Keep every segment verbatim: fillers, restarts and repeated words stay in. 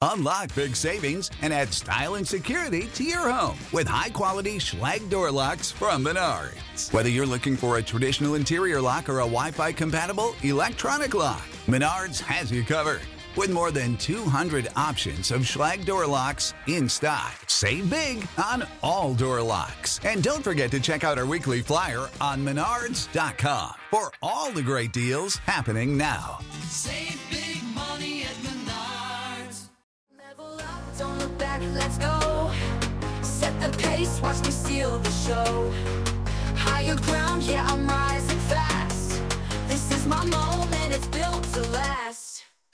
Unlock big savings and add style and security to your home with high-quality Schlage door locks from Menards. Whether you're looking for a traditional interior lock or a Wi-Fi compatible electronic lock, Menards has you covered. With more than two hundred options of Schlage door locks in stock. Save big on all door locks. And don't forget to check out our weekly flyer on menards dot com for all the great deals happening now. Save big money at Menards. Level up, don't look back, let's go. Set the pace, watch me steal the show. Higher ground, yeah, I'm rising fast. This is my moment, it's built to last.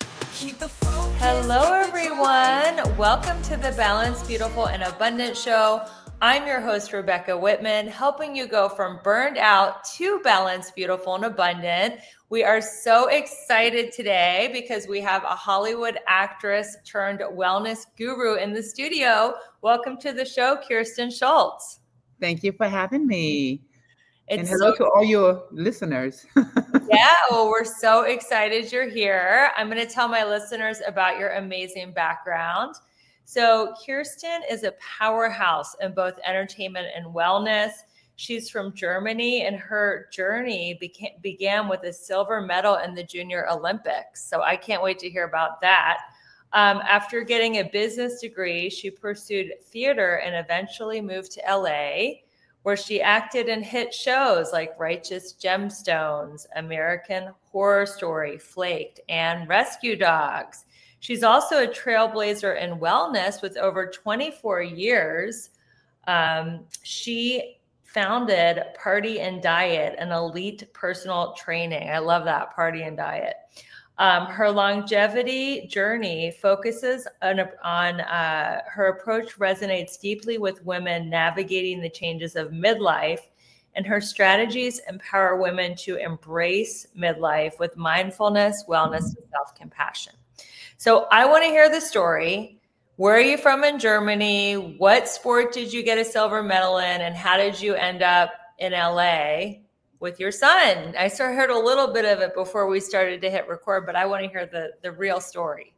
Hello everyone, welcome to the Balanced, Beautiful, and Abundant Show. I'm your host, Rebecca Whitman, helping you go from burned out to balanced, beautiful, and abundant. We are so excited today because we have a Hollywood actress turned wellness guru in the studio. Welcome to the show, Kirsten Schultz. Thank you for having me. It's and hello so- to all your listeners. Yeah, well, we're so excited you're here. I'm going to tell my listeners about your amazing background. So Kirsten is a powerhouse in both entertainment and wellness. She's from Germany, and her journey beca- began with a silver medal in the Junior Olympics. So I can't wait to hear about that. Um, after getting a business degree, she pursued theater and eventually moved to L A, where she acted in hit shows like Righteous Gemstones, American Horror Story, Flaked, and Rescue Dogs. She's also a trailblazer in wellness with over twenty-four years. Um, she founded Party and Diet, an elite personal training. I love that, Party and Diet. Um, her longevity journey focuses on, on uh, her approach resonates deeply with women navigating the changes of midlife, and her strategies empower women to embrace midlife with mindfulness, wellness, and self-compassion. So I want to hear the story. Where are you from in Germany? What sport did you get a silver medal in? And how did you end up in L A with your son? I sort of heard a little bit of it before we started to hit record, but I want to hear the, the real story.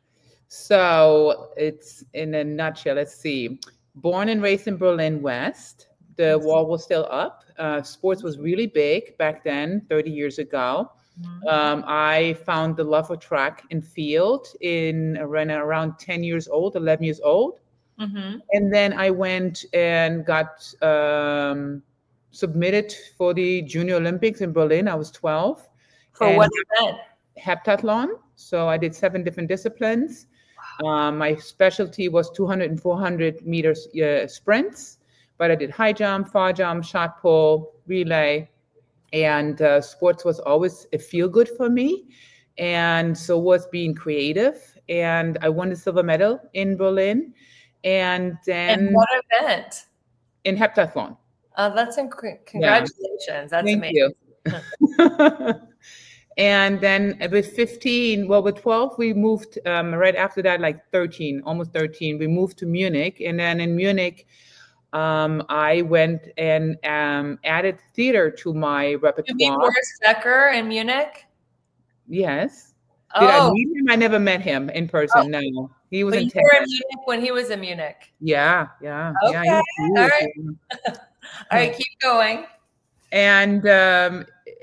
So it's in a nutshell, let's see. Born and raised in Berlin West. The wall was still up. Uh, sports was really big back then, thirty years ago. Mm-hmm. Um, I found the love of track and field in around, around ten years old, eleven years old. Mm-hmm. And then I went and got um, submitted for the Junior Olympics in Berlin. I was twelve. For what event? Heptathlon. So I did seven different disciplines. Um, my specialty was two hundred and four hundred meters uh, sprints, but I did high jump, far jump, shot put, relay, and uh, sports was always a feel good for me. And so was being creative. And I won the silver medal in Berlin. And then and what event? In heptathlon. Oh, that's inc- congratulations. Yeah. That's Thank amazing. You. And then with fifteen, well, with twelve, we moved um, right after that, like thirteen, almost thirteen, we moved to Munich. And then in Munich, um, I went and um, added theater to my repertoire. You meet Boris Becker in Munich? Yes. Oh. Did I meet him? I never met him in person. Oh. No, he was but in you were in Munich when he was in Munich. Yeah, yeah. Okay. Yeah, All right. All right, keep going. And um,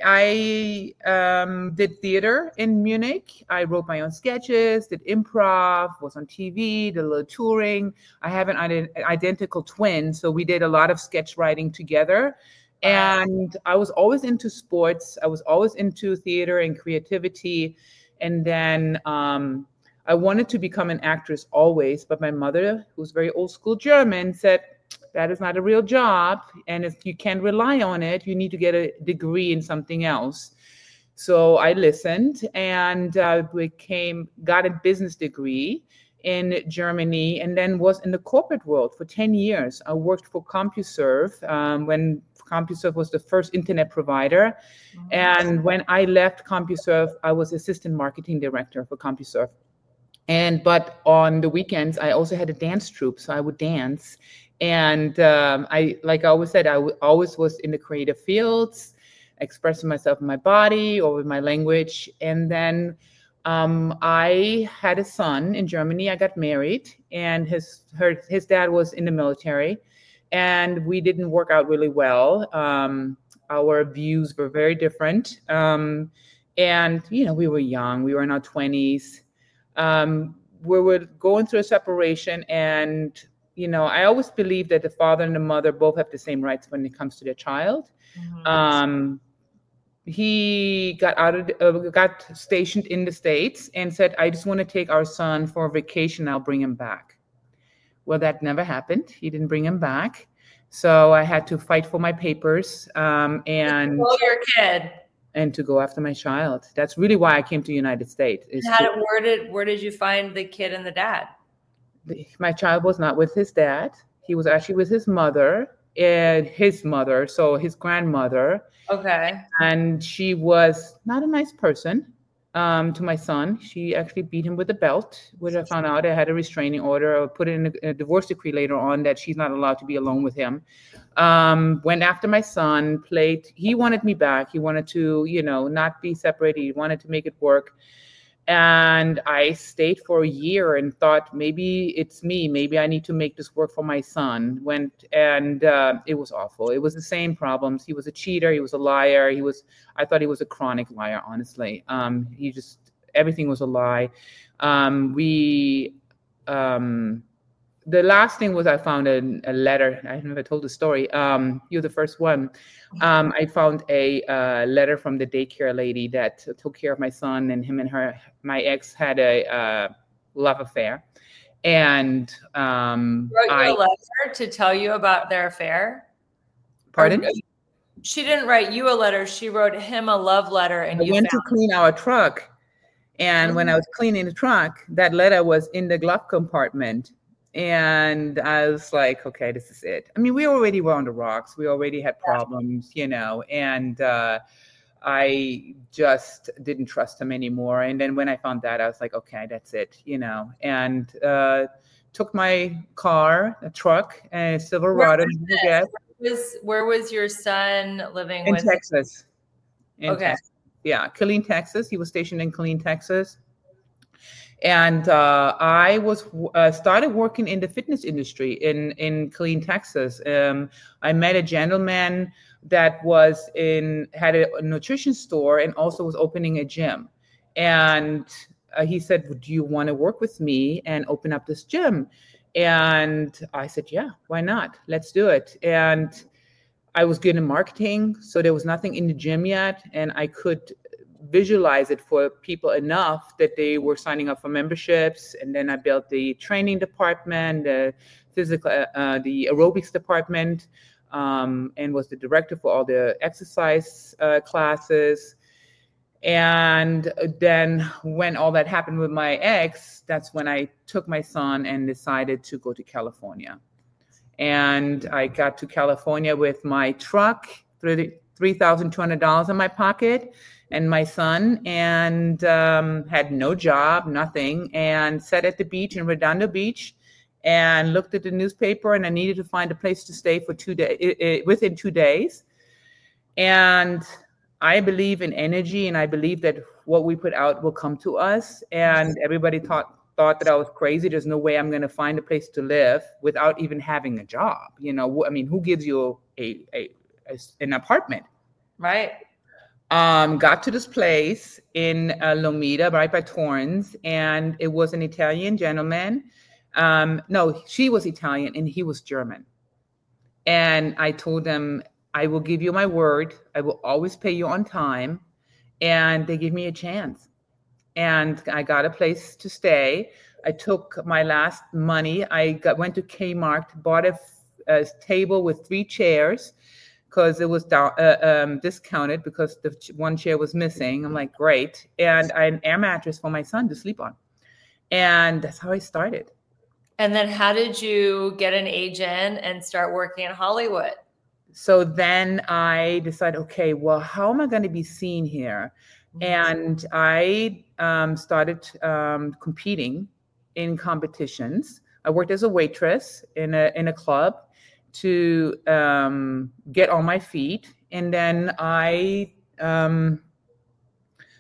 I um, did theater in Munich. I wrote my own sketches, did improv, was on T V, did a little touring. I have an ident- identical twin, so we did a lot of sketch writing together. And I was always into sports. I was always into theater and creativity. And then um, I wanted to become an actress always, but my mother, who's very old school German, said, that is not a real job. And if you can't rely on it, you need to get a degree in something else. So I listened and uh, became, got a business degree in Germany, and then was in the corporate world for ten years. I worked for CompuServe um, when CompuServe was the first internet provider. Mm-hmm. And when I left CompuServe, I was assistant marketing director for CompuServe. And but on the weekends, I also had a dance troupe, so I would dance. And um, I, like I always said, I w- always was in the creative fields, expressing myself in my body or with my language. And then Um, I had a son in Germany. I got married, and his her his dad was in the military, and we didn't work out really well. Um, our views were very different, um, and you know we were young. We were in our twenties. Um, we were going through a separation, and you know I always believe that the father and the mother both have the same rights when it comes to their child. Mhm. Um, he got out of the- uh, got stationed in the States and said, I just want to take our son for a vacation. I'll bring him back. Well, that never happened. He didn't bring him back. So I had to fight for my papers um, and Oh, your kid. and to go after my child. That's really why I came to the United States. is How to- did, where did where did you find the kid and the dad? my child was not with his dad. He was actually with his mother and his mother, so his grandmother. Okay. And she was not a nice person um, to my son. She actually beat him with a belt, which I found out I had a restraining order. I put it in a, a divorce decree later on that she's not allowed to be alone with him. Um, went after my son, played. He wanted me back. He wanted to, you know, not be separated. He wanted to make it work. And I stayed for a year and thought maybe it's me. Maybe I need to make this work for my son. Went and uh, it was awful. It was the same problems. He was a cheater. He was a liar. He was. I thought he was a chronic liar. Honestly, um, he just everything was a lie. Um, we. Um, the last thing was I found a, a letter. I never told the story. Um, you're the first one. Um, I found a uh, letter from the daycare lady that took care of my son, and him and her, my ex, had a uh, love affair. And um, Wrote you I, a letter to tell you about their affair? pardon? Or- she didn't write you a letter. She wrote him a love letter, and I you went found to clean our truck, and when I was cleaning the truck, that letter was in the glove compartment. And I was like, okay, this is it. I mean, we already were on the rocks. We already had problems, you know, and uh, I just didn't trust him anymore. And then when I found that, I was like, okay, that's it, you know, and uh, took my car, a truck, a Silverado. Where was, where was your son living in with? Texas. In Okay. Texas. Yeah, Killeen, Texas. He was stationed in Killeen, Texas. And uh, I was uh, started working in the fitness industry in in Killeen, Texas. Um, I met a gentleman that was in had a, a nutrition store and also was opening a gym. And uh, he said, "Do you want to work with me and open up this gym?" And I said, "Yeah, why not? Let's do it." And I was good in marketing, so there was nothing in the gym yet, and I could visualize it for people enough that they were signing up for memberships. And then I built the training department, the physical, uh, the aerobics department, um, and was the director for all the exercise uh, classes. And then when all that happened with my ex, that's when I took my son and decided to go to California. And I got to California with my truck, three thousand two hundred dollars in my pocket, and my son, and um, had no job, nothing, and sat at the beach in Redondo Beach and looked at the newspaper, and I needed to find a place to stay for two days, within two days. And I believe in energy, and I believe that what we put out will come to us. And everybody thought thought that I was crazy. There's no way I'm going to find a place to live without even having a job. You know, I mean, who gives you a, a, a an apartment? Right. Um, got to this place in uh, Lomita, right by Torrance, and it was an Italian gentleman. Um, no, she was Italian and he was German. And I told them, I will give you my word. I will always pay you on time. And they give me a chance. And I got a place to stay. I took my last money. I got, went to Kmart, bought a, a table with three chairs, because it was down, uh, um, discounted because the one chair was missing. I'm like, great. And I had an air mattress for my son to sleep on. And that's how I started. And then how did you get an agent and start working in Hollywood? So then I decided, okay, well, how am I going to be seen here? And I um, started um, competing in competitions. I worked as a waitress in a in a club to um, get on my feet. And then I um,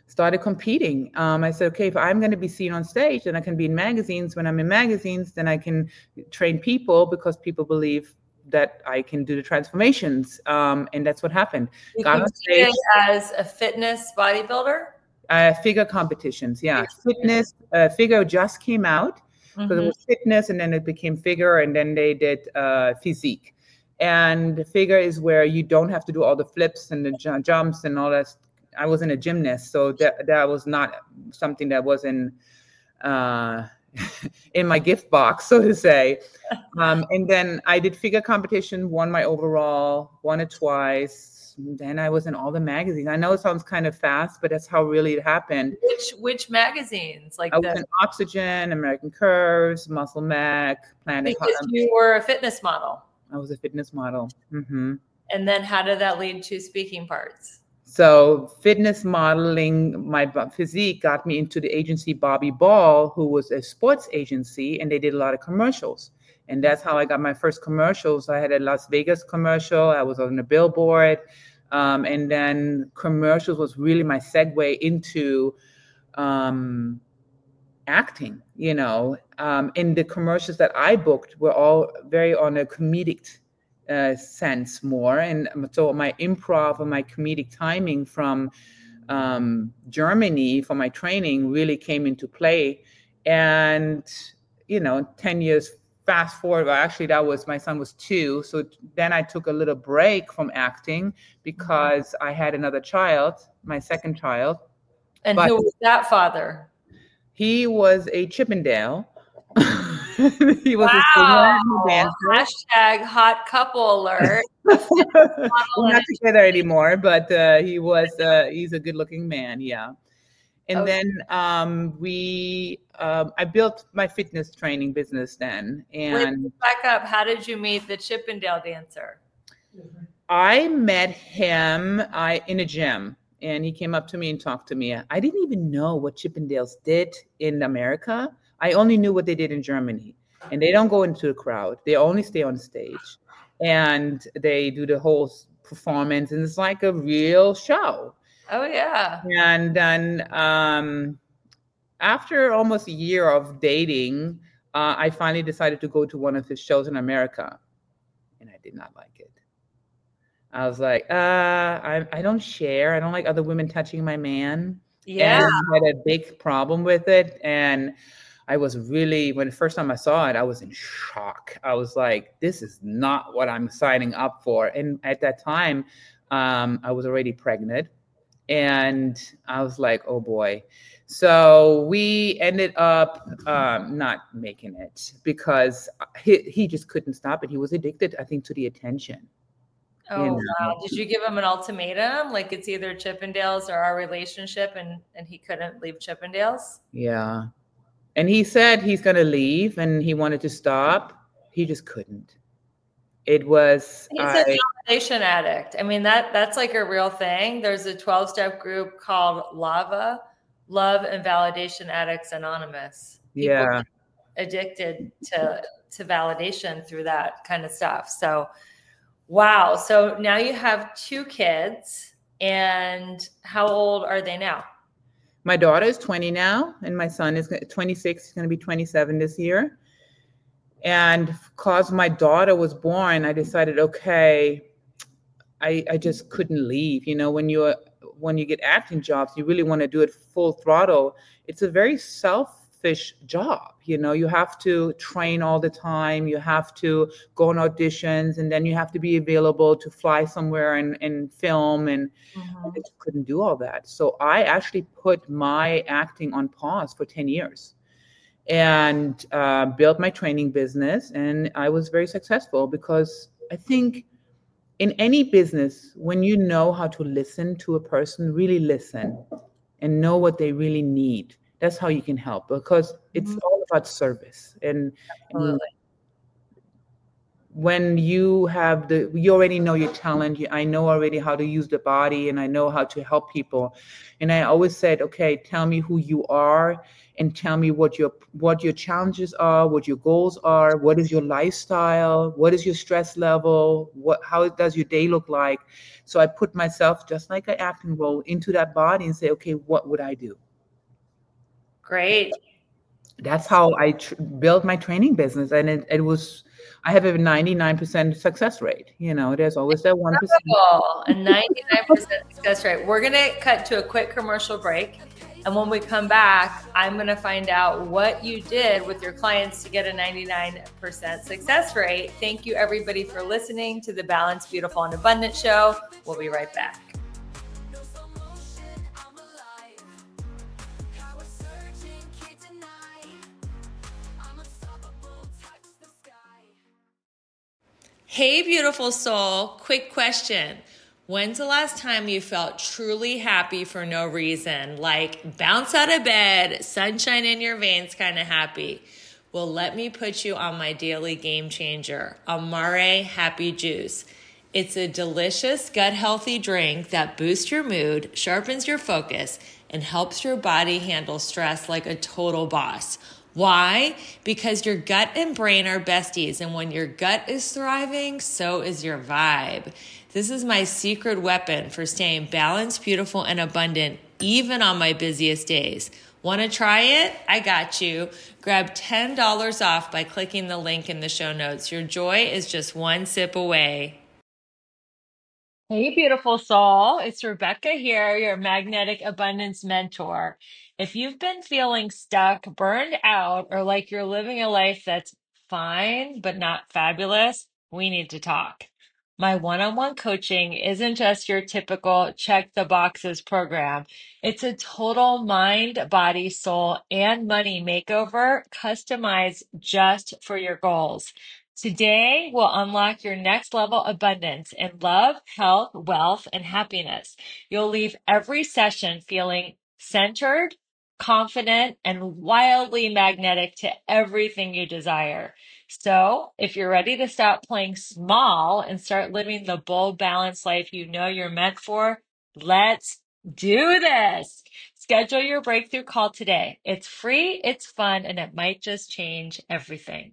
started competing. Um, I said, okay, if I'm going to be seen on stage, then I can be in magazines. When I'm in magazines, then I can train people because people believe that I can do the transformations. Um, and that's what happened. You Got on stage. as a fitness bodybuilder? Uh, figure competitions, yeah. Fitness, uh, figure just came out because mm-hmm. it was fitness, and then it became figure, and then they did uh, physique. And figure is where you don't have to do all the flips and the j- jumps and all that. I wasn't a gymnast, so that that was not something that was in uh, in my gift box, so to say. Um, and then I did figure competition, won my overall, won it twice. Then I was in all the magazines. I know it sounds kind of fast, but that's how really it happened. Which which magazines? Like I the- was in Oxygen, American Curves, Muscle Mac, Planet. Because you were a fitness model. I was a fitness model. Mm-hmm. And then how did that lead to speaking parts? So fitness modeling, my physique got me into the agency Bobby Ball, who was a sports agency, and they did a lot of commercials. And that's how I got my first commercials. I had a Las Vegas commercial. I was on a billboard. Um, and then commercials was really my segue into um, acting, you know. Um, and the commercials that I booked were all very on a comedic uh, sense more. And so my improv and my comedic timing from um, Germany for my training really came into play. And, you know, ten years fast forward, well, actually that was, my son was two. So then I took a little break from acting because I had another child, my second child. And but who was that father? He was a Chippendale. He was wow. a dancer. Hashtag hot couple alert. We're not together anymore, but uh, he was, uh, he's a good looking man. Yeah. And okay. then um, we, um, I built my fitness training business then. And Wait, back up. How did you meet the Chippendale dancer? I met him I in a gym, and he came up to me and talked to me. I didn't even know what Chippendales did in America. I only knew what they did in Germany. And they don't go into the crowd. They only stay on stage. And they do the whole performance, and it's like a real show. Oh, yeah. And then um, after almost a year of dating, uh, I finally decided to go to one of his shows in America. And I did not like it. I was like, uh, I, I don't share. I don't like other women touching my man. Yeah. And I had a big problem with it. And I was really, when the first time I saw it, I was in shock. I was like, this is not what I'm signing up for. And at that time, um, I was already pregnant. And I was like, oh boy. So we ended up um, not making it because he, he just couldn't stop it. He was addicted, I think, to the attention. Oh, you know? Wow. Did you give him an ultimatum? Like it's either Chippendales or our relationship, and, and he couldn't leave Chippendales? Yeah. And he said he's going to leave and he wanted to stop. He just couldn't. It was he's I, a validation addict. I mean, that that's like a real thing. There's a twelve-step group called LAVA, Love and Validation Addicts Anonymous. People yeah. addicted to to validation through that kind of stuff. So wow. So now you have two kids, and how old are they now? My daughter is twenty now, and my son is twenty-six. He's going to be twenty-seven this year. And because my daughter was born, I decided, okay, I, I just couldn't leave. You know, when you when you get acting jobs, you really want to do it full throttle. It's a very selfish job. You know, you have to train all the time. You have to go on auditions, and then you have to be available to fly somewhere and, and film. And mm-hmm. I just couldn't do all that. So I actually put my acting on pause for ten years. And uh, built my training business, and I was very successful because I think in any business, when you know how to listen to a person, really listen and know what they really need, that's how you can help, because it's mm-hmm. all about service. And, and when you have the, you already know your talent. You, I know already how to use the body, and I know how to help people. And I always said, okay, tell me who you are, and tell me what your what your challenges are, what your goals are, what is your lifestyle, what is your stress level, what how does your day look like. So I put myself, just like an acting role, into that body and say, okay, what would I do? Great. That's how I tr- built my training business, and it, it was. I have a ninety-nine percent success rate. You know, there's always that one percent. A ninety-nine percent success rate. We're gonna cut to a quick commercial break, and when we come back, I'm gonna find out what you did with your clients to get a ninety-nine percent success rate. Thank you, everybody, for listening to the Balanced, Beautiful, and Abundant show. We'll be right back. Hey, beautiful soul. Quick question. When's the last time you felt truly happy for no reason? Like bounce out of bed, sunshine in your veins kind of happy. Well, let me put you on my daily game changer, Amare Happy Juice. It's a delicious, gut-healthy drink that boosts your mood, sharpens your focus, and helps your body handle stress like a total boss. Why? Because your gut and brain are besties, and when your gut is thriving, so is your vibe. This is my secret weapon for staying balanced, beautiful, and abundant, even on my busiest days. Want to try it? I got you. Grab ten dollars off by clicking the link in the show notes. Your joy is just one sip away. Hey, beautiful soul. It's Rebecca here, your magnetic abundance mentor. If you've been feeling stuck, burned out, or like you're living a life that's fine, but not fabulous, we need to talk. My one-on-one coaching isn't just your typical check the boxes program. It's a total mind, body, soul, and money makeover customized just for your goals. Today, we'll unlock your next level abundance in love, health, wealth, and happiness. You'll leave every session feeling centered, confident, and wildly magnetic to everything you desire. So, if you're ready to stop playing small and start living the bold, balanced life you know you're meant for, let's do this. Schedule your breakthrough call today. It's free, it's fun, and it might just change everything.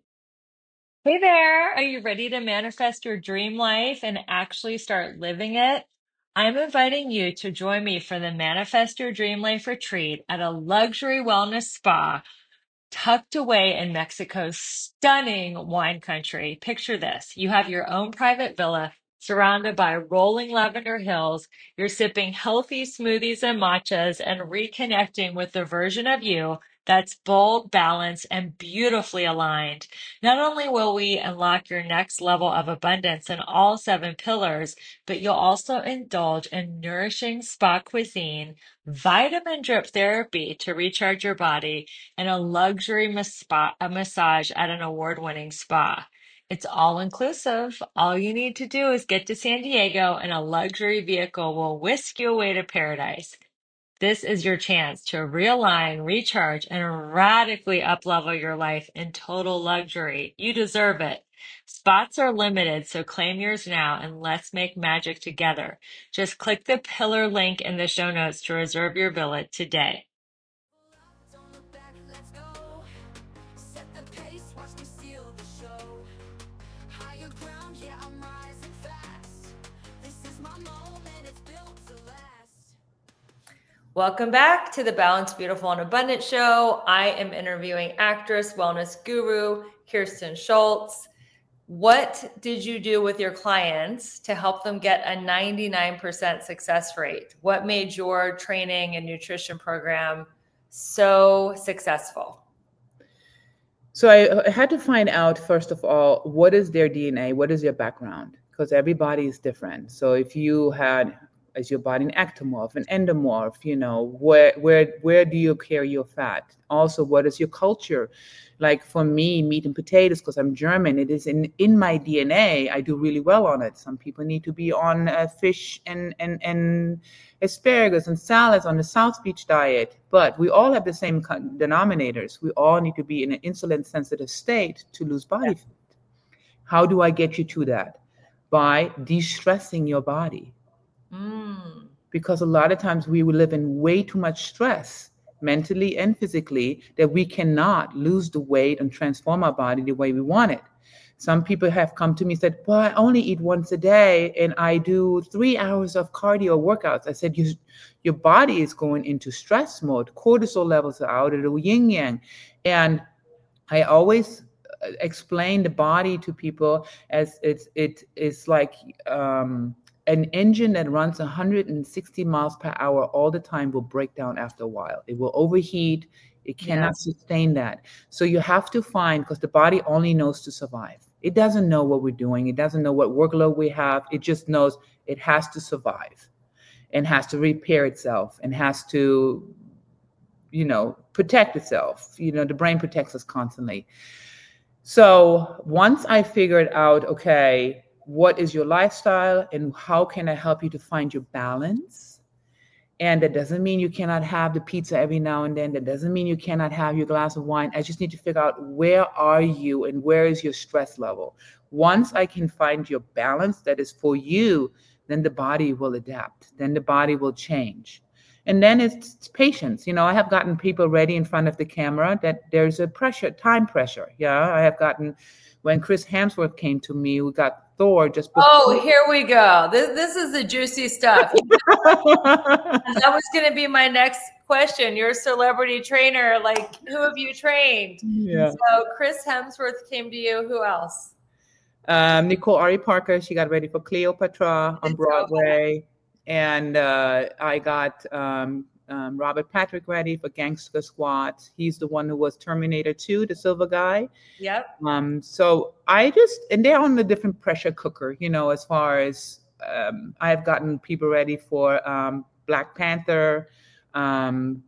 Hey there, are you ready to manifest your dream life and actually start living it? I'm inviting you to join me for the Manifest Your Dream Life retreat at a luxury wellness spa tucked away in Mexico's stunning wine country. Picture this. You have your own private villa surrounded by rolling lavender hills. You're sipping healthy smoothies and matchas and reconnecting with the version of you that's bold, balanced, and beautifully aligned. Not only will we unlock your next level of abundance in all seven pillars, but you'll also indulge in nourishing spa cuisine, vitamin drip therapy to recharge your body, and a luxury mas- a massage at an award-winning spa. It's all inclusive. All you need to do is get to San Diego and a luxury vehicle will whisk you away to paradise. This is your chance to realign, recharge, and radically uplevel your life in total luxury. You deserve it. Spots are limited, so claim yours now and let's make magic together. Just click the pillar link in the show notes to reserve your villa today. Don't look back, let's go. Set the pace, watch me steal the show. Higher ground, yeah, I'm rising fast. This is my moment, it's built to last. Welcome back to the Balanced, Beautiful, and Abundant show. I am interviewing actress, wellness guru, Kirsten Schultz. What did you do with your clients to help them get a ninety-nine percent success rate? What made your training and nutrition program so successful? So I had to find out, first of all, what is their D N A? What is their background? Because everybody is different. So if you had, is your body an ectomorph, an endomorph, you know, where where where do you carry your fat? Also, what is your culture? Like for me, meat and potatoes, because I'm German, it is in, in my D N A. I do really well on it. Some people need to be on uh, fish and, and, and asparagus and salads on the South Beach diet. But we all have the same denominators. We all need to be in an insulin-sensitive state to lose body fat. How do I get you to that? By de-stressing your body. Mm. Because a lot of times we will live in way too much stress, mentally and physically, that we cannot lose the weight and transform our body the way we want it. Some people have come to me and said, well, I only eat once a day and I do three hours of cardio workouts. I said, you, your body is going into stress mode. Cortisol levels are out of the yin yang. And I always explain the body to people as it's, it is like um, an engine that runs one hundred sixty miles per hour all the time will break down after a while. It will overheat. It cannot yes. sustain that. So you have to find, because the body only knows to survive. It doesn't know what we're doing. It doesn't know what workload we have. It just knows it has to survive and has to repair itself and has to, you know, protect itself. You know, the brain protects us constantly. So once I figured out, okay, what is your lifestyle and how can I help you to find your balance? And that doesn't mean you cannot have the pizza every now and then. That doesn't mean you cannot have your glass of wine. I just need to figure out where are you and where is your stress level. Once I can find your balance that is for you, then the body will adapt. Then the body will change. And then it's, it's patience. You know, I have gotten people ready in front of the camera that there's a pressure, time pressure. Yeah, I have gotten, when Chris Hemsworth came to me, we got Thor just before. Oh, here we go. This this is the juicy stuff. That was going to be my next question. You're a celebrity trainer. Like, who have you trained? Yeah. So Chris Hemsworth came to you. Who else? Um, Nicole Ari Parker. She got ready for Cleopatra on Broadway. And uh, I got um, um, Robert Patrick ready for Gangster Squad. He's the one who was Terminator two, the silver guy. Yep. Um, so I just, and they're on a different pressure cooker, you know, as far as um, I've gotten people ready for um, Black Panther, um,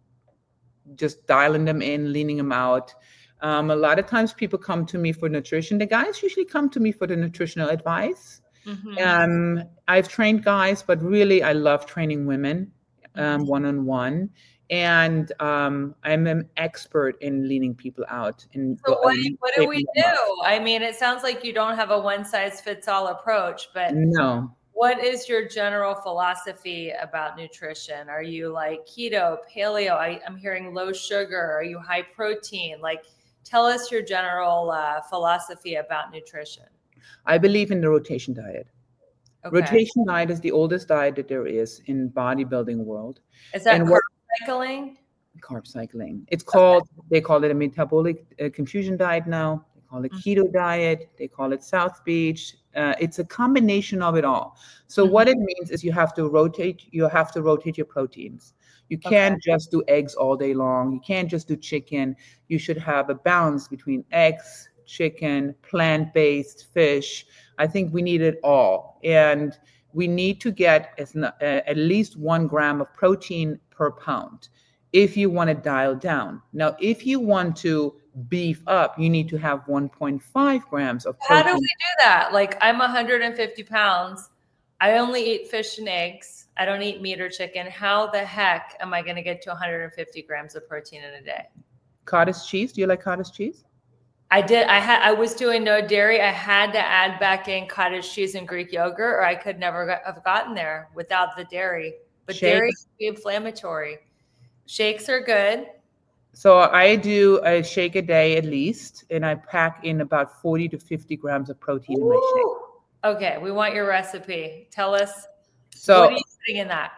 just dialing them in, leaning them out. Um, a lot of times people come to me for nutrition. The guys usually come to me for the nutritional advice. Mm-hmm. Um, I've trained guys, but really I love training women um, mm-hmm. one-on-one. And um, I'm an expert in leaning people out. And so what, what do we do? I mean, it sounds like you don't have a one-size-fits-all approach, but no. What is your general philosophy about nutrition? Are you like keto, paleo? I, I'm hearing low sugar. Are you high protein? Like, tell us your general uh, philosophy about nutrition. I believe in the rotation diet. Okay. Rotation diet is the oldest diet that there is in bodybuilding world. Is that and carb cycling? Carb cycling. It's called, okay. They call it a metabolic uh, confusion diet now. They call it mm-hmm. keto diet. They call it South Beach. Uh, it's a combination of it all. So mm-hmm. what it means is you have to rotate, you have to rotate your proteins. You can't okay. just do eggs all day long. You can't just do chicken. You should have a balance between eggs, chicken, plant-based, fish. I think we need it all. And we need to get as, uh, at least one gram of protein per pound if you want to dial down. Now, if you want to beef up, you need to have one point five grams of protein. How do we do that? Like, I'm one hundred fifty pounds. I only eat fish and eggs. I don't eat meat or chicken. How the heck am I going to get to one hundred fifty grams of protein in a day? Cottage cheese. Do you like cottage cheese? I did. I had. I was doing no dairy. I had to add back in cottage cheese and Greek yogurt, or I could never got, have gotten there without the dairy. But Shakes. Dairy is inflammatory. Shakes are good. So I do a shake a day at least, and I pack in about forty to fifty grams of protein Ooh. in my shake. Okay, we want your recipe. Tell us. So what are you putting in that?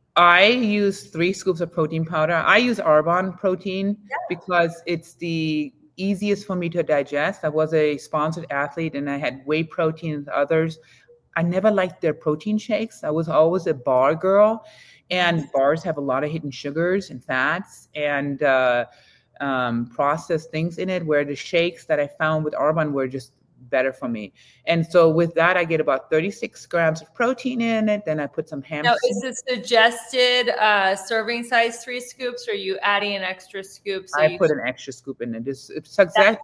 I use three scoops of protein powder. I use Arbonne protein yeah. because it's the easiest for me to digest. I was a sponsored athlete and I had whey protein and others. I never liked their protein shakes. I was always a bar girl, and bars have a lot of hidden sugars and fats and uh, um, processed things in it, where the shakes that I found with Arbonne were just better for me. And so with that, I get about thirty-six grams of protein in it. Then I put some ham. Now, is it suggested uh, serving size three scoops, or are you adding an extra scoop? So I you put an extra scoop in it. It's, it's success.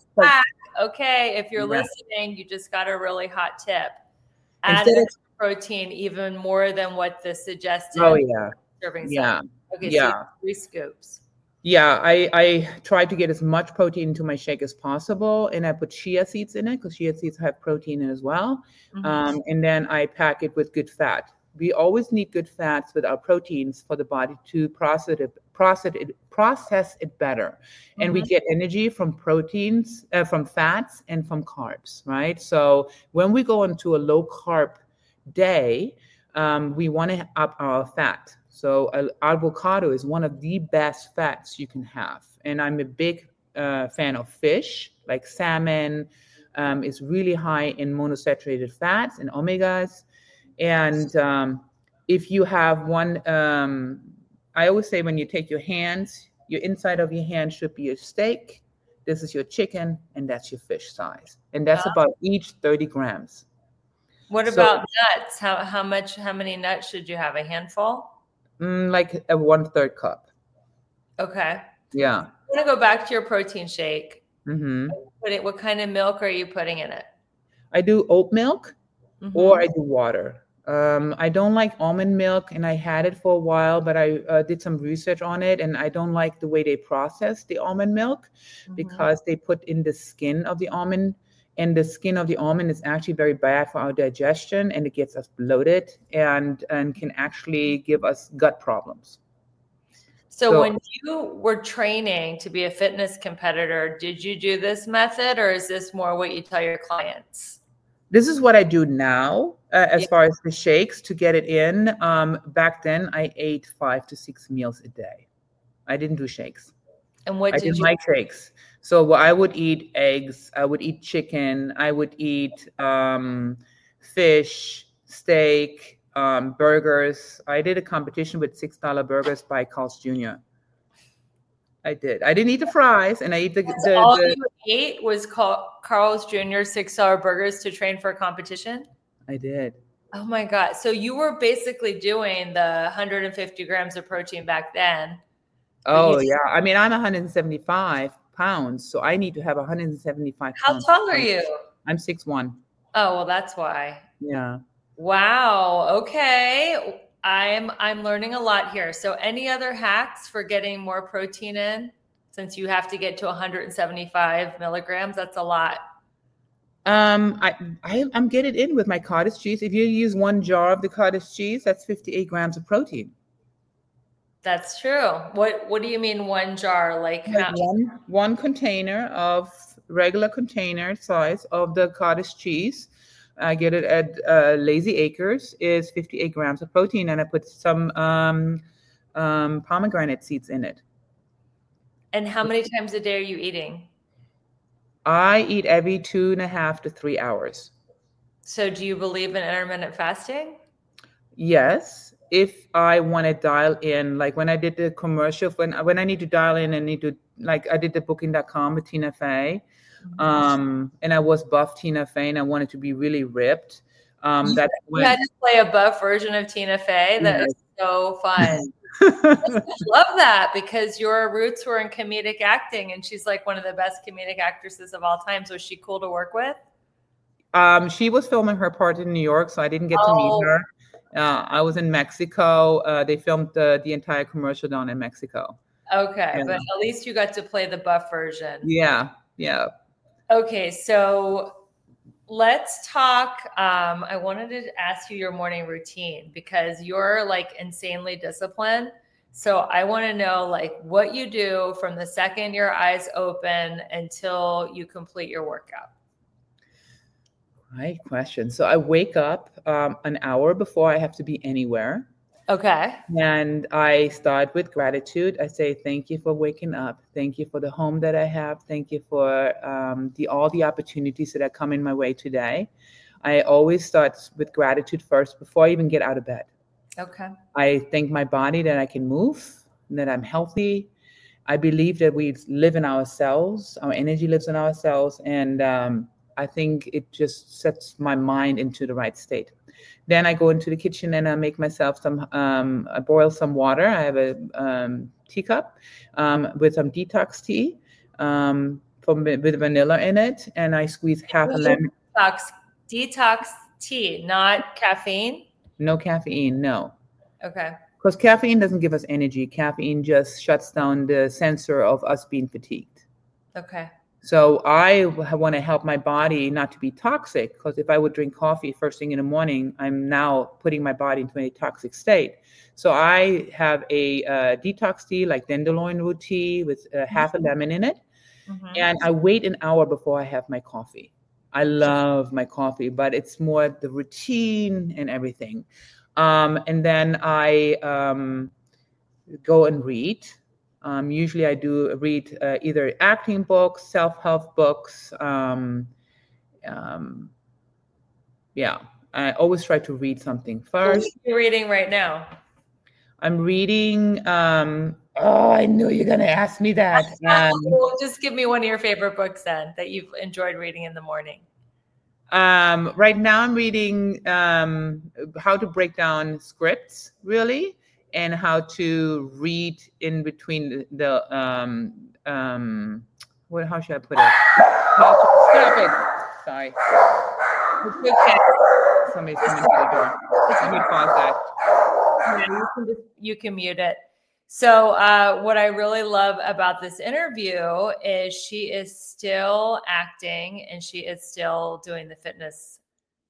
Okay, if you're yeah. listening, you just got a really hot tip. Add extra protein even more than what the suggested oh, yeah. serving size. Yeah. Okay, yeah. so three scoops. Yeah, I, I try to get as much protein into my shake as possible, and I put chia seeds in it because chia seeds have protein in as well. Mhm. Um, and then I pack it with good fat. We always need good fats with our proteins for the body to process it, process it, process it better. And we Mhm. get energy from proteins, uh, from fats, and from carbs, right? So when we go into a low carb day, um, we want to up our fat. So uh, avocado is one of the best fats you can have. And I'm a big uh, fan of fish, like salmon um, is really high in monosaturated fats and omegas. And um, if you have one, um, I always say when you take your hands, your inside of your hand should be your steak. This is your chicken, and that's your fish size. And that's Uh, about each thirty grams. what So, about nuts? How how much? How many nuts should you have? A handful? mm, like a one third cup. Okay. Yeah. I want to go back to your protein shake. hmm Put it. What kind of milk are you putting in it? I do oat milk Mhm. or I do water. Um, I don't like almond milk, and I had it for a while, but I uh, did some research on it, and I don't like the way they process the almond milk Mhm. because they put in the skin of the almond, and the skin of the almond is actually very bad for our digestion, and it gets us bloated and and can actually give us gut problems. So So when you were training to be a fitness competitor, did you do this method, or is this more what you tell your clients? this is what I do now, uh, as Yeah. far as the shakes to get it in. Um, back then, I ate five to six meals a day. I didn't do shakes. And what I did didn't you? like shakes. So well, I would eat eggs. I would eat chicken. I would eat um, fish, steak, um, burgers. I did a competition with six dollar burgers by Carl's Junior I did. I didn't eat the fries, and I eat the That's the, all the you ate was Carl, Carl's Junior six dollar burgers to train for a competition? I did. Oh my God. So you were basically doing the one hundred fifty grams of protein back then. Oh you- yeah. I mean, I'm one hundred seventy-five pounds, so I need to have one hundred seventy-five How pounds. tall are you? I'm six one. Oh, well, that's why. Yeah. Wow. Okay. I'm I'm learning a lot here. So any other hacks for getting more protein in? Since you have to get to one hundred seventy-five milligrams, that's a lot. Um, I, I I'm getting in with my cottage cheese. If you use one jar of the cottage cheese, that's fifty-eight grams of protein. That's true. What what do you mean one jar? Like Like how? one one container of regular container size of the cottage cheese. I get it at uh, Lazy Acres is fifty-eight grams of protein, and I put some um, um, pomegranate seeds in it. And how many times a day are you eating? I eat every two and a half to three hours. So do you believe in intermittent fasting? Yes, if I want to dial in, like when I did the commercial, when when I need to dial in and need to, like I did the booking dot com with Tina Fey, um, and I was buff Tina Fey, and I wanted to be really ripped. Um, You, that's you when had to play a buff version of Tina Fey. That is so fun. I love that because your roots were in comedic acting, and she's like one of the best comedic actresses of all time. So is she cool to work with? um, she was filming her part in New York, so I didn't get to Oh. meet her. Uh, I was in Mexico. Uh, they filmed the, the entire commercial down in Mexico. Okay, Yeah. but at least you got to play the buff version. Yeah, yeah. Okay, so let's talk. Um, I wanted to ask you your morning routine because you're like insanely disciplined. So I want to know like what you do from the second your eyes open until you complete your workout. Right question. So I wake up um, an hour before I have to be anywhere. Okay. And I start with gratitude. I say, thank you for waking up. Thank you for the home that I have. Thank you for um, the all the opportunities that are coming my way today. I always start with gratitude first before I even get out of bed. Okay. I thank my body that I can move, that I'm healthy. I believe that we live in our cells. Our energy lives in our cells. And um, I think it just sets my mind into the right state. Then I go into the kitchen and I make myself some, um, I boil some water. I have a um, teacup um, with some detox tea um, from, with vanilla in it. And I squeeze half a lemon. Detox, detox tea, not caffeine. No caffeine, no. Okay. Because caffeine doesn't give us energy. Caffeine just shuts down the sensor of us being fatigued. Okay. So I want to help my body not to be toxic, because if I would drink coffee first thing in the morning, I'm now putting my body into a toxic state. So I have a uh, detox tea like dandelion root tea with uh, half a lemon in it. Mm-hmm. And I wait an hour before I have my coffee. I love my coffee, but it's more the routine and everything. Um, and then I um, go and read. Um, usually I do read uh, either acting books, self-help books. Um, um, yeah, I always try to read something first. What are you reading right now? I'm reading, um, oh, I knew you're going to ask me that. Um, well, just give me one of your favorite books then that you've enjoyed reading in the morning. Um, right now I'm reading um, how to break down scripts, really. And how to read in between the, the um um what how should I put it? How to, stop it. Sorry. It's okay. Somebody's coming to the door. Let me pause that. Yeah, you can just you can mute it. So uh, what I really love about this interview is she is still acting and she is still doing the fitness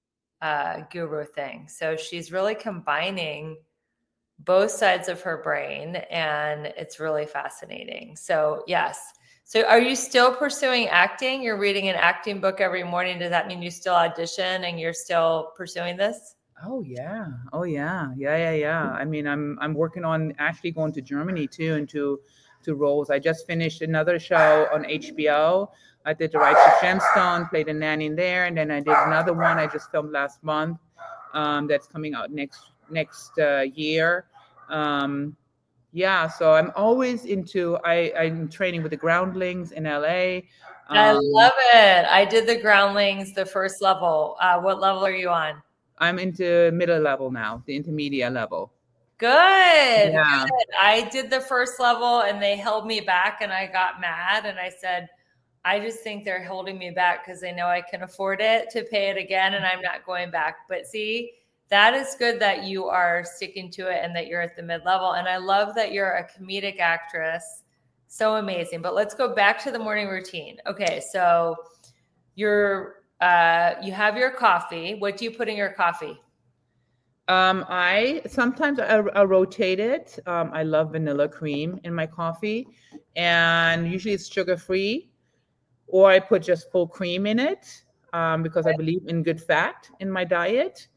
uh, guru thing. So she's really combining both sides of her brain, and it's really fascinating. So yes. So are you still pursuing acting? You're reading an acting book every morning. Does that mean you still audition and you're still pursuing this? Oh yeah. Oh yeah. Yeah, yeah, yeah. I mean, I'm I'm working on actually going to Germany too, into to roles. I just finished another show on H B O. I did The Righteous Gemstone, played a nanny in there, and then I did another one I just filmed last month. Um, that's coming out next next uh, year. Um, yeah, so I'm always into, I, I'm training with the Groundlings in L A. Um, I love it. I did the Groundlings, the first level. Uh, what level are you on? I'm into middle level now, the intermediate level. Good. Yeah. Good. I did the first level and they held me back and I got mad and I said, I just think they're holding me back because they know I can afford it to pay it again and I'm not going back. But see, that is good that you are sticking to it and that you're at the mid-level. And I love that you're a comedic actress. So amazing. But let's go back to the morning routine. Okay, so you're uh, you have your coffee. What do you put in your coffee? Um, I sometimes I, I rotate it. Um, I love vanilla cream in my coffee, and usually it's sugar-free, or I put just full cream in it um, because I believe in good fat in my diet.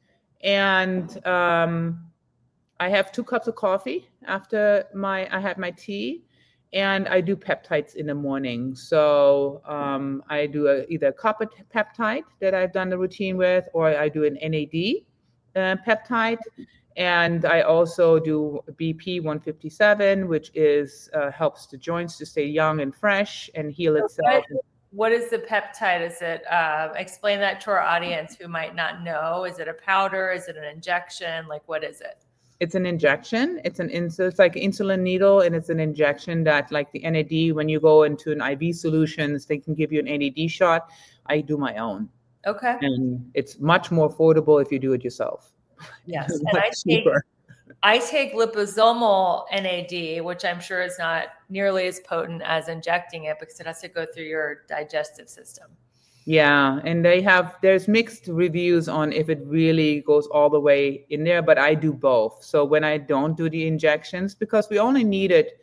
And um, I have two cups of coffee after my I had my tea, and I do peptides in the morning. So um, I do a, either a copper peptide that I've done the routine with, or I do an N A D uh, peptide, and I also do B P one fifty-seven, which is uh, helps the joints to stay young and fresh and heal itself. What is the peptide? Is it, uh, explain that to our audience who might not know. Is it a powder? Is it an injection? Like, what is it? It's an injection. It's an insulin, it's like an insulin needle, and it's an injection that, like the N A D, when you go into an I V solutions, they can give you an N A D shot. I do my own. Okay. And it's much more affordable if you do it yourself. Yes. And I take, I take liposomal N A D, which I'm sure is not nearly as potent as injecting it because it has to go through your digestive system. Yeah, and they have, there's mixed reviews on if it really goes all the way in there, but I do both. So when I don't do the injections, because we only need it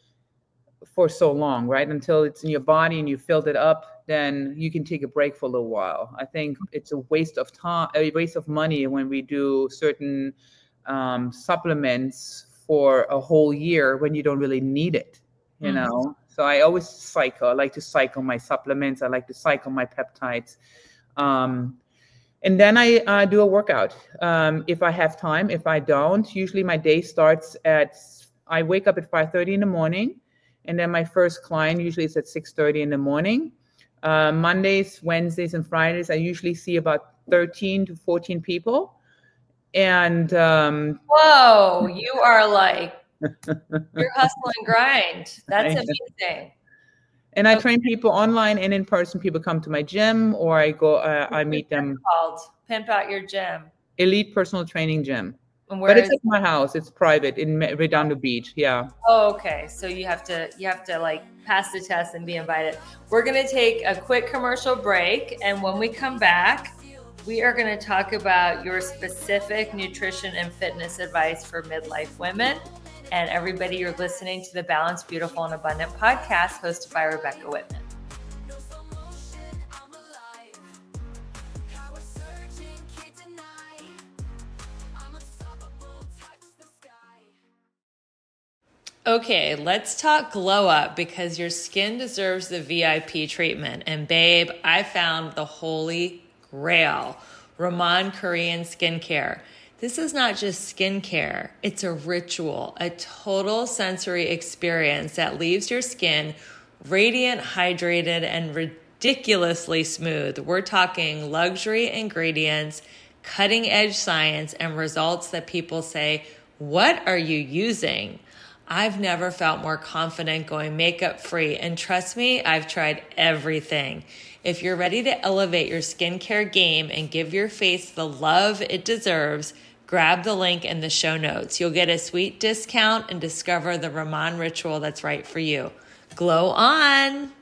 for so long, right? Until it's in your body and you filled it up, then you can take a break for a little while. I think it's a waste of time, a waste of money when we do certain um, supplements for a whole year when you don't really need it, you mm-hmm. know? So I always cycle. I like to cycle my supplements. I like to cycle my peptides. Um, and then I uh, do a workout. Um, if I have time, if I don't, usually my day starts at, I wake up at five thirty in the morning. And then my first client usually is at six thirty in the morning. Uh, Mondays, Wednesdays, and Fridays, I usually see about thirteen to fourteen people. And um, whoa, you are like, you're hustle and grind. That's amazing. And I okay. train people online and in person. People come to my gym, or I go, uh, I meet them. Called? Pimp out your gym. Elite Personal Training Gym. And where but it's is- at my house. It's private in Redondo Beach. Yeah. Oh, okay. So you have to you have to like pass the test and be invited. We're gonna take a quick commercial break, and when we come back, we are gonna talk about your specific nutrition and fitness advice for midlife women. And everybody, you're listening to the Balanced, Beautiful, and Abundant podcast hosted by Rebecca Whitman. Okay, let's talk glow up, because your skin deserves the V I P treatment. And babe, I found the holy grail, Raman Korean skincare. This is not just skincare, it's a ritual, a total sensory experience that leaves your skin radiant, hydrated, and ridiculously smooth. We're talking luxury ingredients, cutting edge science, and results that people say, "What are you using?" I've never felt more confident going makeup free. And trust me, I've tried everything. If you're ready to elevate your skincare game and give your face the love it deserves, grab the link in the show notes. You'll get a sweet discount and discover the Raman ritual that's right for you. Glow on.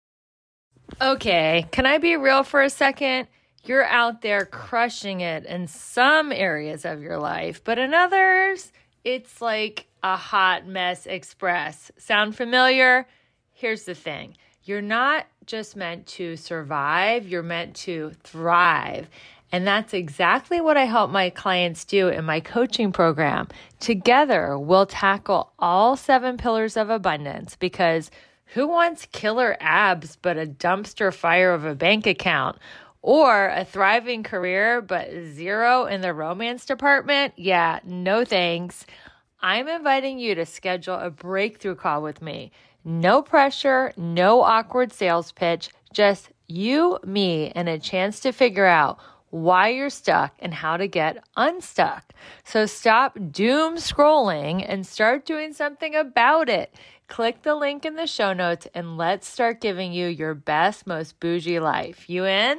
Okay, can I be real for a second? You're out there crushing it in some areas of your life, but in others, it's like a hot mess express. Sound familiar? Here's the thing. You're not just meant to survive, you're meant to thrive. And that's exactly what I help my clients do in my coaching program. Together, we'll tackle all seven pillars of abundance, because who wants killer abs but a dumpster fire of a bank account? Or a thriving career but zero in the romance department? Yeah, no thanks. I'm inviting you to schedule a breakthrough call with me. No pressure, no awkward sales pitch, just you, me, and a chance to figure out why you're stuck and how to get unstuck. So stop doom scrolling and start doing something about it. Click the link in the show notes and let's start giving you your best, most bougie life. You in?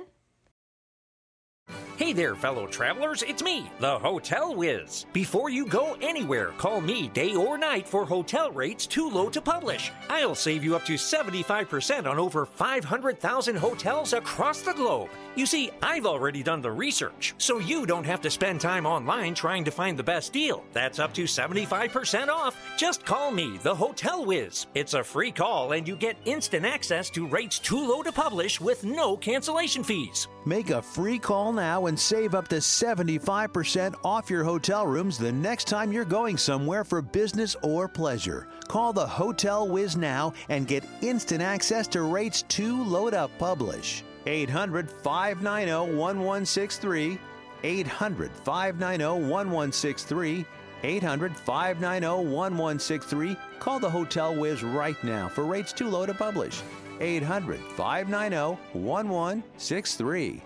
Hey there, fellow travelers. It's me, the Hotel Whiz. Before you go anywhere, call me day or night for hotel rates too low to publish. I'll save you up to seventy-five percent on over five hundred thousand hotels across the globe. You see, I've already done the research, so you don't have to spend time online trying to find the best deal. That's up to seventy-five percent off. Just call me, the Hotel Whiz. It's a free call, and you get instant access to rates too low to publish with no cancellation fees. Make a free call now and save up to seventy-five percent off your hotel rooms the next time you're going somewhere for business or pleasure. Call the Hotel Whiz now and get instant access to rates too low to publish. eight hundred, five nine zero, one one six three. eight hundred, five nine zero, one one six three. eight hundred, five nine zero, one one six three. Call the Hotel Whiz right now for rates too low to publish. eight hundred, five nine zero, one one six three.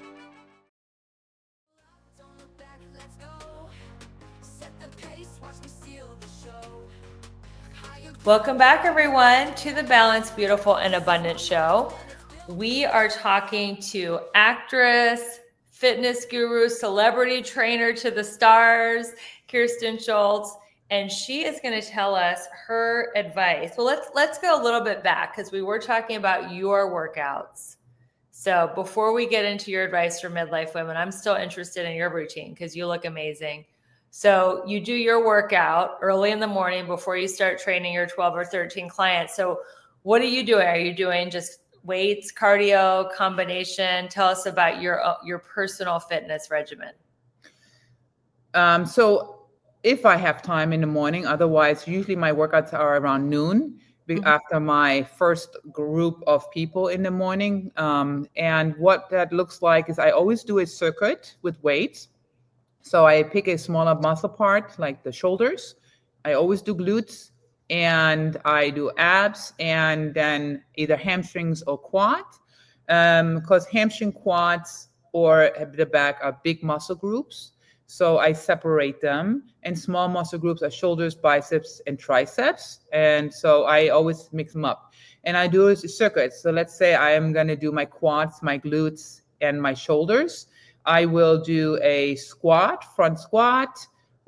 Welcome back, everyone, to the Balanced, Beautiful, and Abundant show. We are talking to actress, fitness guru, celebrity trainer to the stars, Kirsten Schultz, and she is going to tell us her advice. Well, let's let's go a little bit back, because we were talking about your workouts. So before we get into your advice for midlife women, I'm still interested in your routine because you look amazing. So you do your workout early in the morning before you start training your twelve or thirteen clients. So what are you doing? Are you doing just weights, cardio, combination? Tell us about your your personal fitness regimen. Um, so if I have time in the morning, otherwise usually my workouts are around noon mm-hmm. after my first group of people in the morning. Um, and what that looks like is I always do a circuit with weights. So I pick a smaller muscle part like the shoulders. I always do glutes, and I do abs, and then either hamstrings or quad. Um, because hamstring, quads, or the back are big muscle groups. So I separate them, and small muscle groups are shoulders, biceps, and triceps. And so I always mix them up. And I do a circuit. So let's say I am going to do my quads, my glutes, and my shoulders. I will do a squat, front squat,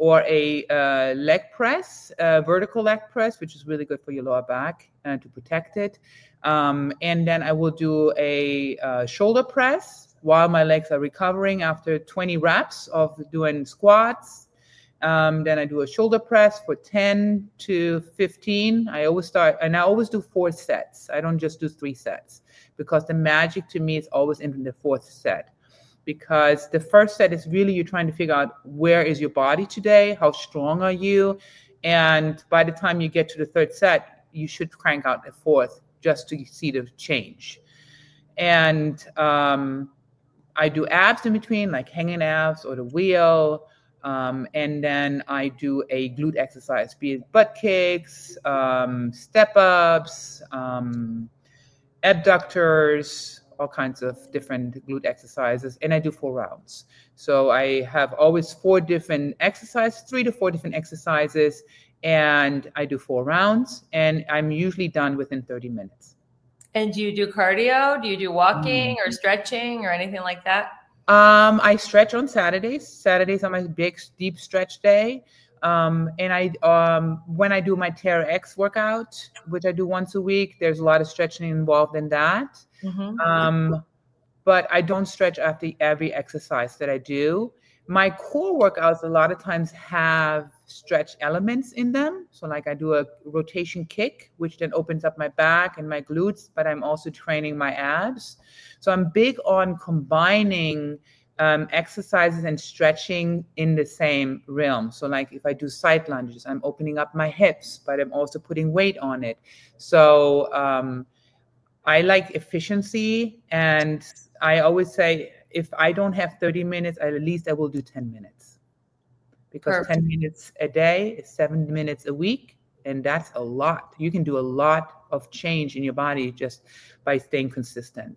or a uh, leg press, uh, vertical leg press, which is really good for your lower back and to protect it. Um, and then I will do a uh, shoulder press while my legs are recovering after twenty reps of doing squats. Um, then I do a shoulder press for ten to fifteen. I always start, and I always do four sets. I don't just do three sets, because the magic to me is always in the fourth set. Because the first set is really you're trying to figure out where is your body today, how strong are you, and by the time you get to the third set, you should crank out the fourth just to see the change. And um, I do abs in between, like hanging abs or the wheel, um, and then I do a glute exercise, be it butt kicks, um, step ups, um, abductors, all kinds of different glute exercises, and I do four rounds. So I have always four different exercises, three to four different exercises, and I do four rounds, and I'm usually done within thirty minutes. And do you do cardio? Do you do walking mm. or stretching or anything like that? Um, I stretch on Saturdays. Saturdays are my big, deep stretch day. Um, and I, um, when I do my T R X workout, which I do once a week, there's a lot of stretching involved in that. Mm-hmm. Um, but I don't stretch after every exercise that I do. My core workouts a lot of times have stretch elements in them. So like I do a rotation kick, which then opens up my back and my glutes, but I'm also training my abs. So I'm big on combining um, exercises and stretching in the same realm. So like if I do side lunges, I'm opening up my hips, but I'm also putting weight on it. So um, I like efficiency, and I always say, if I don't have thirty minutes, at least I will do ten minutes, because Perfect. ten minutes a day is seven minutes a week. And that's a lot. You can do a lot of change in your body just by staying consistent.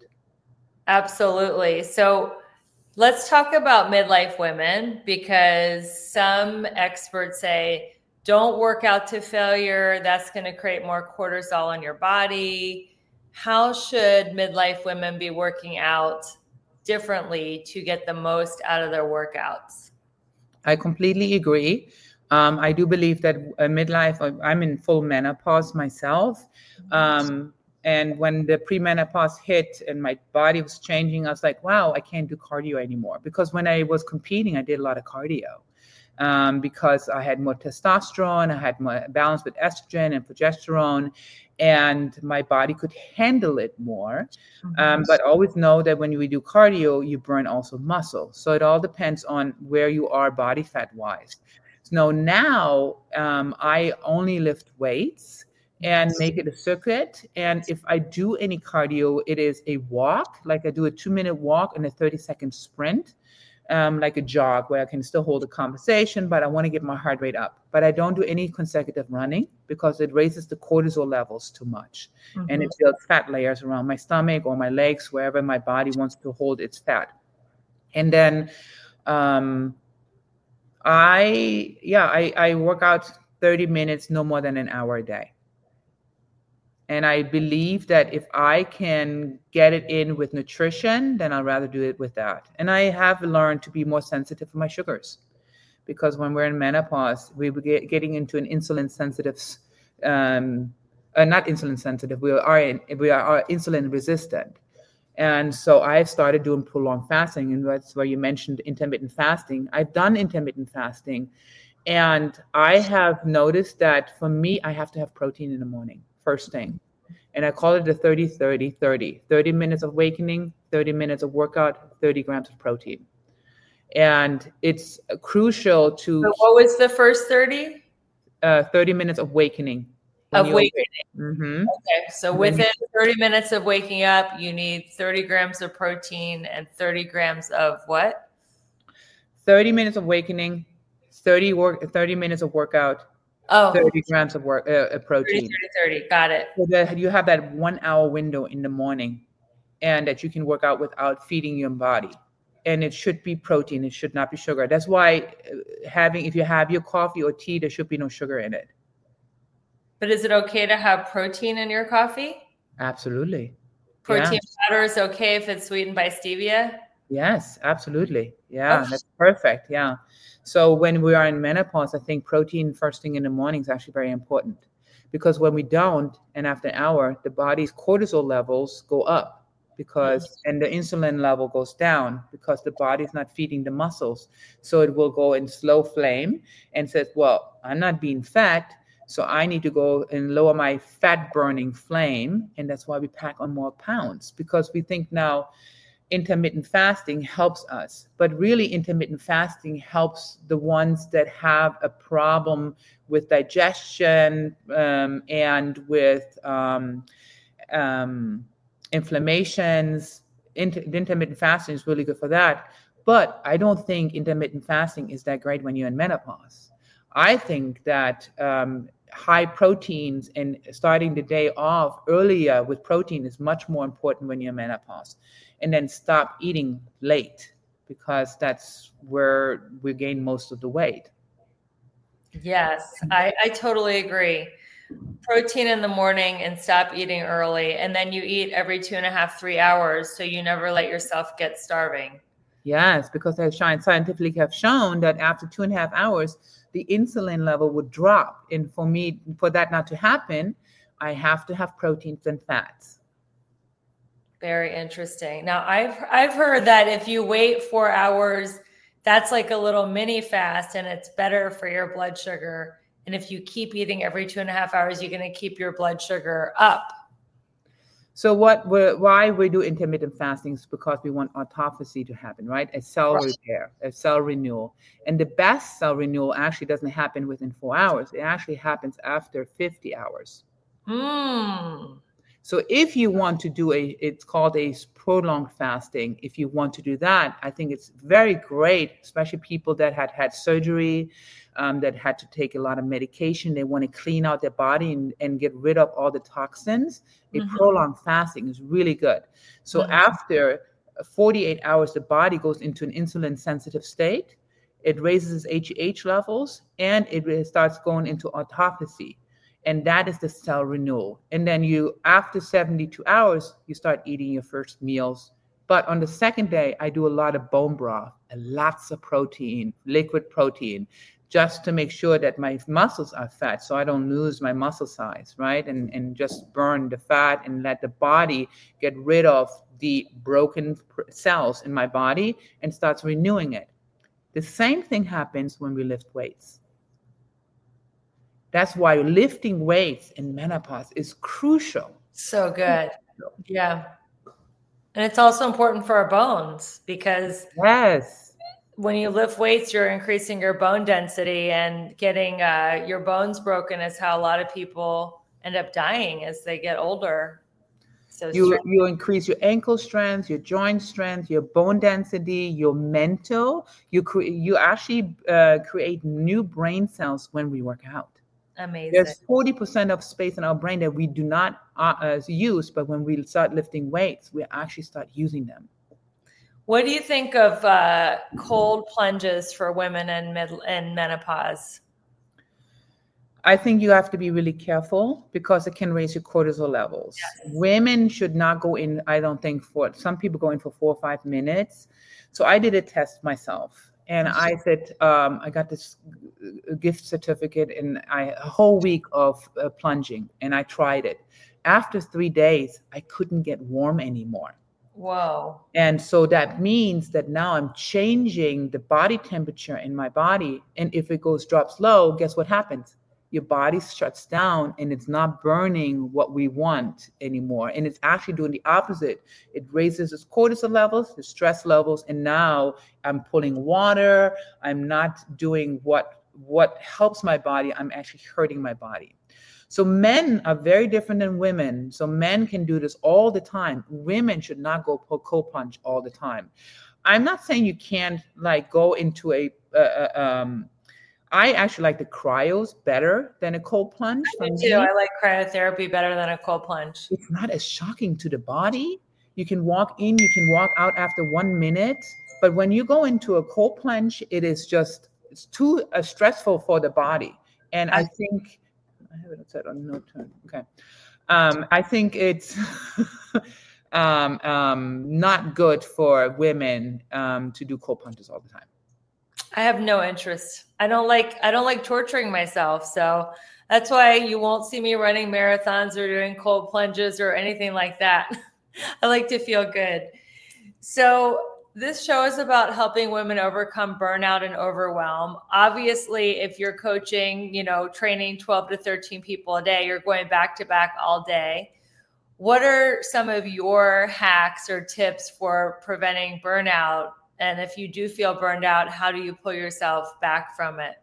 Absolutely. So let's talk about midlife women, because some experts say, don't work out to failure. That's going to create more cortisol in your body. How should midlife women be working out differently to get the most out of their workouts? I completely agree. Um, I do believe that uh, midlife, I'm in full menopause myself. Um, and when the premenopause hit and my body was changing, I was like, wow, I can't do cardio anymore. Because when I was competing, I did a lot of cardio. Um, because I had more testosterone, I had more balance with estrogen and progesterone, and my body could handle it more. Mm-hmm. Um, but always know that when we do cardio, you burn also muscle. So it all depends on where you are body fat wise. So now um, I only lift weights and make it a circuit. And if I do any cardio, it is a walk, like I do a two minute walk and a thirty second sprint. Um, like a jog where I can still hold a conversation, but I want to get my heart rate up. But I don't do any consecutive running because it raises the cortisol levels too much. Mm-hmm. And it builds fat layers around my stomach or my legs, wherever my body wants to hold its fat. And then um, I, yeah, I, I work out thirty minutes, no more than an hour a day. And I believe that if I can get it in with nutrition, then I'd rather do it with that. And I have learned to be more sensitive for my sugars, because when we're in menopause, we were get, getting into an insulin sensitive, um, uh, not insulin sensitive, we are, in, we are insulin resistant. And so I've started doing prolonged fasting, and that's where you mentioned intermittent fasting. I've done intermittent fasting, and I have noticed that for me, I have to have protein in the morning. First thing. And I call it the thirty, thirty, thirty. thirty minutes of awakening, thirty minutes of workout, thirty grams of protein. And it's crucial to... So what was the first thirty? Uh, thirty minutes of awakening. Of waking. Mm-hmm. Okay. So within thirty minutes of waking up, you need thirty grams of protein and thirty grams of what? thirty minutes of awakening, thirty, work, thirty minutes of workout. Oh, thirty grams of work, uh, protein. thirty, thirty, thirty. Got it. So that you have that one hour window in the morning, and that you can work out without feeding your body. And it should be protein. It should not be sugar. That's why having, if you have your coffee or tea, there should be no sugar in it. But is it okay to have protein in your coffee? Absolutely. Protein yeah. powder is okay if it's sweetened by stevia? Yes, absolutely. Yeah, Oh, that's perfect. Yeah. So when we are in menopause, I think protein first thing in the morning is actually very important because when we don't, and after an hour, the body's cortisol levels go up mm, because, and the insulin level goes down because the body's not feeding the muscles. So it will go in slow flame and says, well, I'm not being fat. So I need to go and lower my fat burning flame. And that's why we pack on more pounds because we think now, intermittent fasting helps us, but really intermittent fasting helps the ones that have a problem with digestion um, and with um, um, inflammations. Inter- intermittent fasting is really good for that. But I don't think intermittent fasting is that great when you're in menopause. I think that um, high proteins and starting the day off earlier with protein is much more important when you're in menopause. And then stop eating late because that's where we gain most of the weight. yes, I, I totally agree. Protein in the morning and stop eating early. And then you eat every two and a half, three hours. So you never let yourself get starving. Yes, because they shine scientifically have shown that after two and a half hours, the insulin level would drop. And for me, for that not to happen, I have to have proteins and fats. Very interesting. Now, I've I've heard that if you wait four hours, that's like a little mini fast, and it's better for your blood sugar. And if you keep eating every two and a half hours, you're going to keep your blood sugar up. So what we're, why we do intermittent fasting is because we want autophagy to happen, right? A cell Right. repair, a cell renewal. And the best cell renewal actually doesn't happen within four hours. It actually happens after fifty hours. Mm. So if you want to do a, it's called a prolonged fasting. If you want to do that, I think it's very great, especially people that had had surgery, um, that had to take a lot of medication. They want to clean out their body and, and get rid of all the toxins. A Mhm. prolonged fasting is really good. So Mhm. after forty-eight hours, the body goes into an insulin sensitive state. It raises its H G H levels and it starts going into autophagy. And that is the cell renewal. And then you, after seventy-two hours, you start eating your first meals. But on the second day, I do a lot of bone broth and lots of protein, liquid protein, just to make sure that my muscles are fat so I don't lose my muscle size, right? And, and just burn the fat and let the body get rid of the broken cells in my body and starts renewing it. The same thing happens when we lift weights. That's why lifting weights in menopause is crucial. So good. Yeah. And it's also important for our bones because Yes. when you lift weights, you're increasing your bone density, and getting uh, your bones broken is how a lot of people end up dying as they get older. So You, strength- you increase your ankle strength, your joint strength, your bone density, your mental. You, cre- you actually uh, create new brain cells when we work out. amazing. There's forty percent of space in our brain that we do not uh, uh, use, but when we start lifting weights, we actually start using them. What do you think of uh, cold plunges for women in mid in menopause? I think you have to be really careful because it can raise your cortisol levels. Yes. Women should not go in, I don't think, for some people go in for four or five minutes. So I did a test myself. And I said, um, I got this gift certificate and I, a whole week of uh, plunging, and I tried it. After three days, I couldn't get warm anymore. Whoa. And so that means that now I'm changing the body temperature in my body. And if it goes drops low, guess what happens? Your body shuts down and it's not burning what we want anymore. And it's actually doing the opposite. It raises its cortisol levels, the stress levels. And now I'm pulling water. I'm not doing what, what helps my body. I'm actually hurting my body. So men are very different than women. So men can do this all the time. Women should not go cold plunge all the time. I'm not saying you can't like go into a, uh, um, I actually like the cryos better than a cold plunge. I do too. I like cryotherapy better than a cold plunge. It's not as shocking to the body. You can walk in, you can walk out after one minute. But when you go into a cold plunge, it is just, it's too uh, stressful for the body. And I, I think, I have it set on no turn. Okay. Um, I think it's, um, um, not good for women um, to do cold plunges all the time. I have no interest. I don't like I don't like torturing myself. So that's why you won't see me running marathons or doing cold plunges or anything like that. I like to feel good. So this show is about helping women overcome burnout and overwhelm. Obviously, if you're coaching, you know, training twelve to thirteen people a day, you're going back to back all day. What are some of your hacks or tips for preventing burnout? And if you do feel burned out, how do you pull yourself back from it?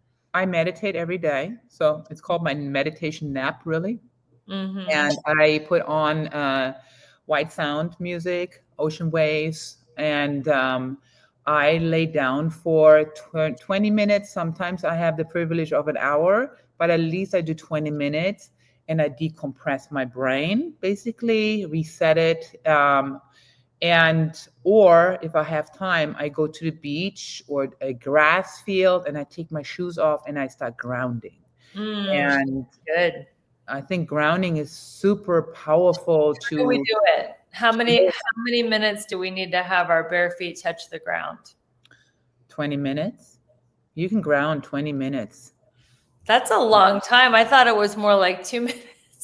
I meditate every day. So it's called my meditation nap, really. Mm-hmm. And I put on uh, white sound music, ocean waves, and um, I lay down for tw- twenty minutes. Sometimes I have the privilege of an hour, but at least I do twenty minutes, and I decompress my brain, basically reset it. Um, And, or if I have time, I go to the beach or a grass field and I take my shoes off and I start grounding. Mm, And good. I think grounding is super powerful to. How do we do it? How many, how many minutes do we need to have our bare feet touch the ground? twenty minutes. You can ground twenty minutes. That's a long time. I thought it was more like two minutes.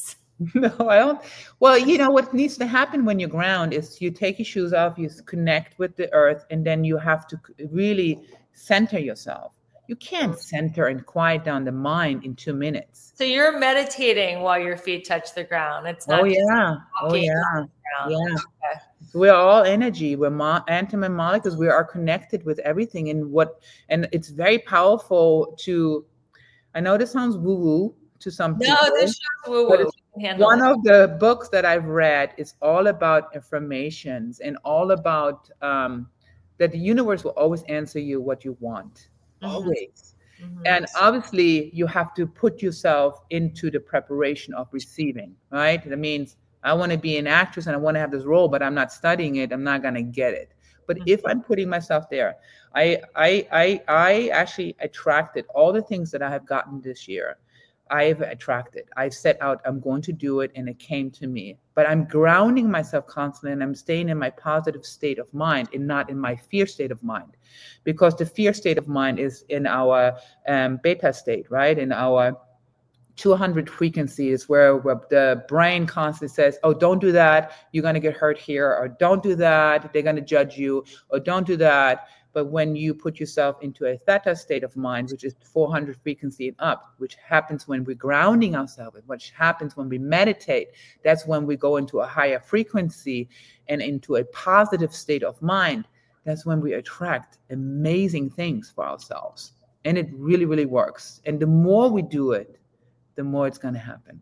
No, I don't. Well, you know, what needs to happen when you ground is you take your shoes off, you connect with the earth, and then you have to really center yourself. You can't center and quiet down the mind in two minutes. So you're meditating while your feet touch the ground. It's not Oh, just yeah. Oh, walking yeah. on the ground. Yeah. Okay. So we're all energy. We're mo- atom and molecules. We are connected with everything. And what, and it's very powerful to, I know this sounds woo-woo to some people. No, this show's woo but woo. it's one of the books that I've read is all about affirmations and all about um, that the universe will always answer you what you want, Mhm. always. Mhm. And obviously, you have to put yourself into the preparation of receiving, right? That means I want to be an actress and I want to have this role, but I'm not studying it. I'm not going to get it. But Mhm. if I'm putting myself there, I, I, I, I actually attracted all the things that I have gotten this year. I've attracted. I've set out, I'm going to do it, and it came to me. But I'm grounding myself constantly, and I'm staying in my positive state of mind and not in my fear state of mind. Because the fear state of mind is in our um, beta state, right? In our two hundred frequencies where, where the brain constantly says, oh, don't do that. You're going to get hurt here. Or don't do that. They're going to judge you. Or don't do that. But when you put yourself into a theta state of mind, which is four hundred frequency and up, which happens when we're grounding ourselves, which happens when we meditate, that's when we go into a higher frequency and into a positive state of mind. That's when we attract amazing things for ourselves. And it really, really works. And the more we do it, the more it's going to happen.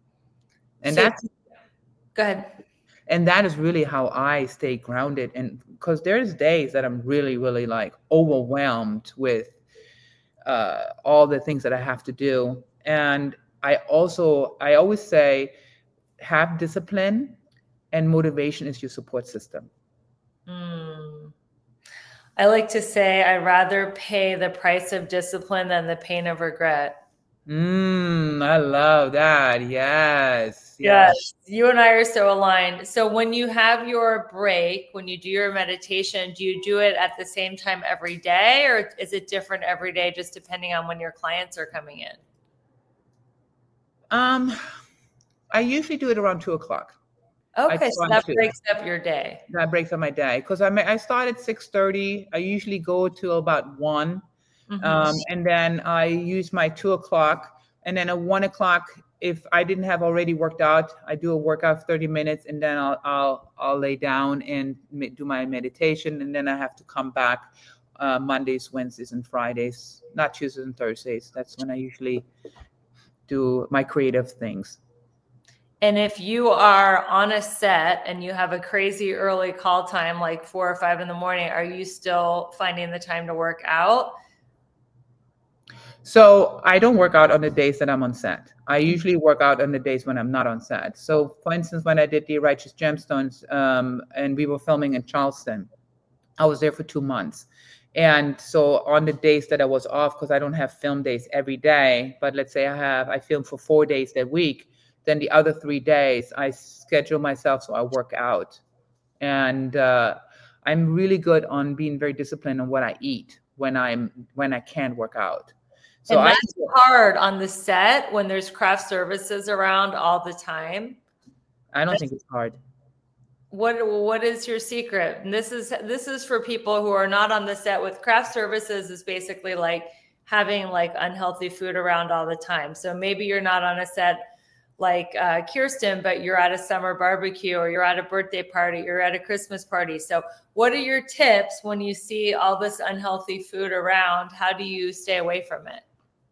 And So- that's Go ahead. And that is really how I stay grounded. And because there's days that I'm really, really like overwhelmed with uh, all the things that I have to do. And I also, I always say, have discipline and motivation is your support system. Mm. I like to say I'd rather pay the price of discipline than the pain of regret. Mm, I love that. Yes. Yes. You and I are so aligned. So when you have your break, when you do your meditation, do you do it at the same time every day, or is it different every day just depending on when your clients are coming in? Um, I usually do it around two o'clock. Okay, so try that to. breaks up your day. That breaks up my day because I I start at six thirty. I usually go till about one. Mhm. Um, and then I use my two o'clock, and then at one o'clock, if I didn't have already worked out, I do a workout for thirty minutes, and then I'll I'll I'll lay down and me- do my meditation, and then I have to come back uh, Mondays, Wednesdays, and Fridays, not Tuesdays and Thursdays. That's when I usually do my creative things. And if you are on a set and you have a crazy early call time, like four or five in the morning, are you still finding the time to work out? So I don't work out on the days that I'm on set. I usually work out on the days when I'm not on set. So for instance, when I did the Righteous Gemstones um, and we were filming in Charleston, I was there for two months. And so on the days that I was off, because I don't have film days every day, but let's say I have, I film for four days that week, then the other three days I schedule myself so I work out. And uh, I'm really good on being very disciplined on what I eat when I'm when I can't work out. So and that's I, hard on the set when there's craft services around all the time. I don't that's, think it's hard. What what is your secret? And this is this is for people who are not on the set. With craft services is basically like having like unhealthy food around all the time. So maybe you're not on a set like uh, Kirsten, but you're at a summer barbecue or you're at a birthday party, you're at a Christmas party. So what are your tips when you see all this unhealthy food around? How do you stay away from it?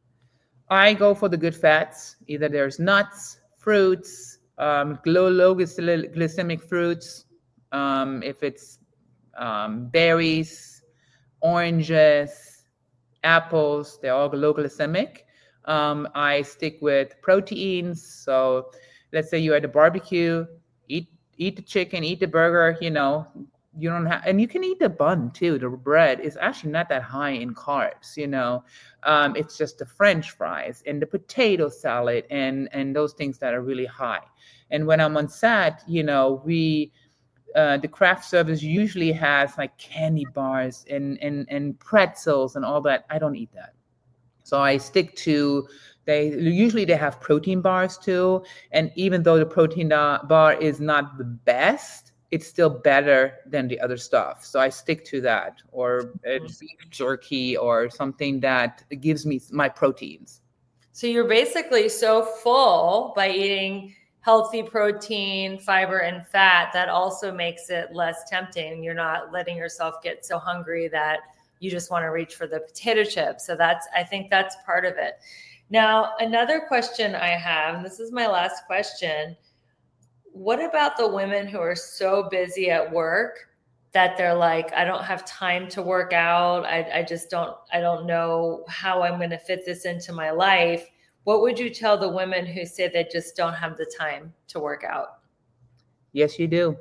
I go for the good fats. Either there's nuts, fruits, um, low, low glycemic fruits. Um, if it's um, berries, oranges, apples, they're all low glycemic. Um, I stick with proteins. So let's say you're at a barbecue, eat eat the chicken, eat the burger, you know, you don't have, and you can eat the bun too. The bread is actually not that high in carbs, you know. Um, it's just the French fries and the potato salad and, and those things that are really high. And when I'm on set, you know, we, uh, the craft service usually has like candy bars and, and, and pretzels and all that. I don't eat that. So I stick to, they usually they have protein bars too. And even though the protein bar is not the best, it's still better than the other stuff. So I stick to that, or beef jerky or something that gives me my proteins. So you're basically so full by eating healthy protein, fiber, and fat that also makes it less tempting. You're not letting yourself get so hungry that you just want to reach for the potato chips. So that's, I think that's part of it. Now, another question I have, and this is my last question. What about the women who are so busy at work that they're like, I don't have time to work out. I, I just don't, I don't know how I'm going to fit this into my life. What would you tell the women who say they just don't have the time to work out? Yes, you do.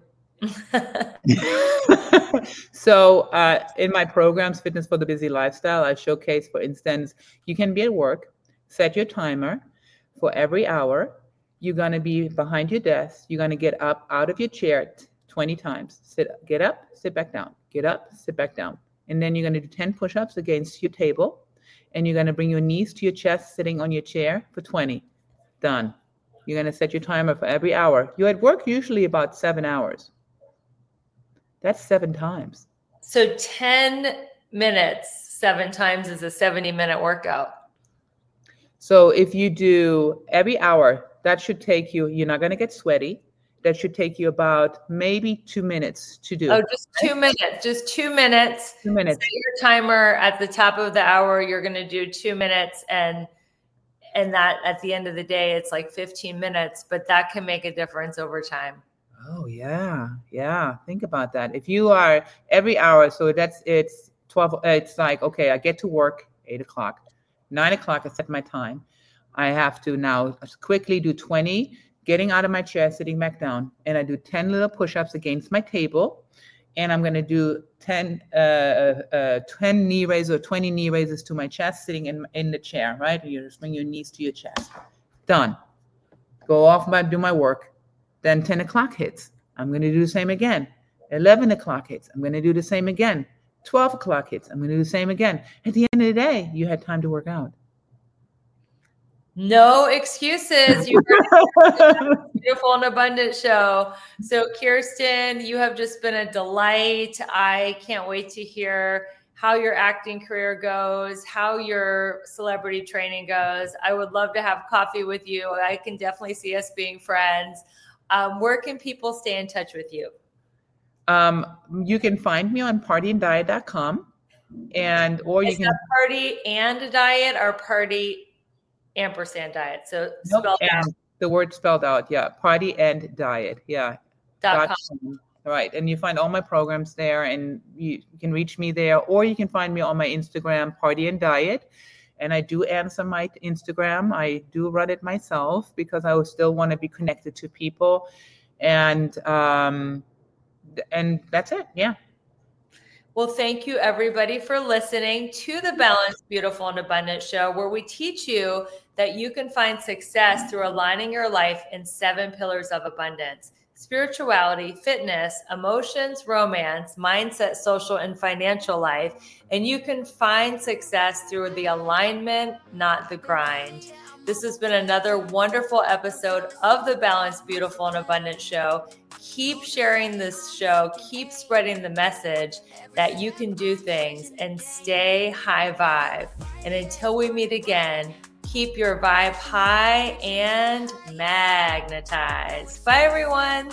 So uh, in my programs, Fitness for the Busy Lifestyle, I showcase, for instance, you can be at work, set your timer for every hour. You're going to be behind your desk. You're going to get up out of your chair twenty times. Sit, get up, sit back down, get up, sit back down. And then you're going to do ten push-ups against your table. And you're going to bring your knees to your chest, sitting on your chair for twenty. Done. You're going to set your timer for every hour. You're at work usually about seven hours. That's seven times. So ten minutes, seven times is a seventy minute workout. So if you do every hour, that should take you, you're not going to get sweaty. That should take you about maybe two minutes to do. Oh, just two minutes, just two minutes. Two minutes. Set your timer at the top of the hour. You're going to do two minutes. And, and that at the end of the day, it's like fifteen minutes, but that can make a difference over time. Oh, yeah. Yeah. Think about that. If you are every hour, so that's, it's twelve, it's like, okay, I get to work eight o'clock, nine o'clock, I set my time. I have to now quickly do twenty, getting out of my chair, sitting back down, and I do ten little push-ups against my table, and I'm going to do ten, uh, uh, ten knee raises or twenty knee raises to my chest, sitting in in the chair, right? You just bring your knees to your chest. Done. Go off and do my work. Then ten o'clock hits. I'm going to do the same again. eleven o'clock hits. I'm going to do the same again. twelve o'clock hits. I'm going to do the same again. At the end of the day, you had time to work out. No excuses. You are Beautiful and Abundant show. So Kirsten, you have just been a delight. I can't wait to hear how your acting career goes, how your celebrity training goes. I would love to have coffee with you. I can definitely see us being friends. Um, where can people stay in touch with you? Um, you can find me on party and diet dot com, and or you Is can that Party and Diet or Party ampersand diet. So nope, spelled out. the word spelled out. Yeah. Party and diet. Yeah. Dot Dot com. com. Right. And you find all my programs there, and you, you can reach me there, or you can find me on my Instagram, Party and Diet. And I do answer my Instagram. I do run it myself because I still want to be connected to people. And, um, and that's it. Yeah. Well, thank you everybody for listening to the Balanced, Beautiful, and Abundant show, where we teach you that you can find success through aligning your life in seven pillars of abundance: spirituality, fitness, emotions, romance, mindset, social, and financial life. And you can find success through the alignment, not the grind. This has been another wonderful episode of the Balanced, Beautiful, and Abundant show. Keep sharing this show. Keep spreading the message that you can do things, and stay high vibe. And until we meet again, keep your vibe high and magnetized. Bye, everyone.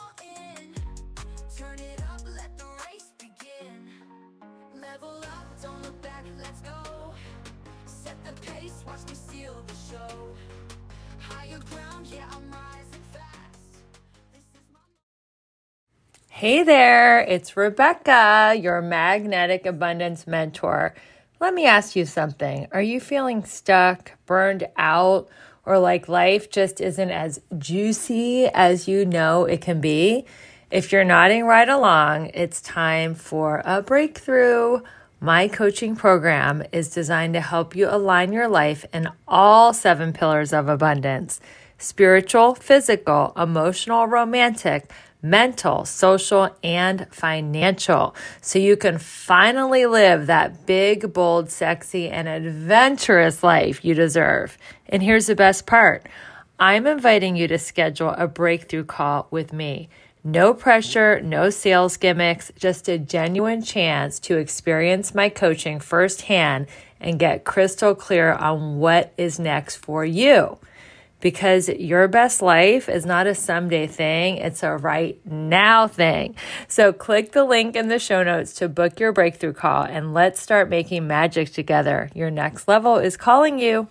Turn it up, let the race begin. Level up, don't look back, let's go. Set the pace, watch me steal the show. Higher ground, yeah, I'm rising fast. This is my... Hey there, it's Rebecca, your magnetic abundance mentor. Let me ask you something. Are you feeling stuck, burned out, or like life just isn't as juicy as you know it can be? If you're nodding right along, it's time for a breakthrough. My coaching program is designed to help you align your life in all seven pillars of abundance: spiritual, physical, emotional, romantic, mental, social, and financial, so you can finally live that big, bold, sexy, and adventurous life you deserve. And here's the best part. I'm inviting you to schedule a breakthrough call with me. No pressure, no sales gimmicks, just a genuine chance to experience my coaching firsthand and get crystal clear on what is next for you. Because your best life is not a someday thing, it's a right now thing. So click the link in the show notes to book your breakthrough call, and let's start making magic together. Your next level is calling you.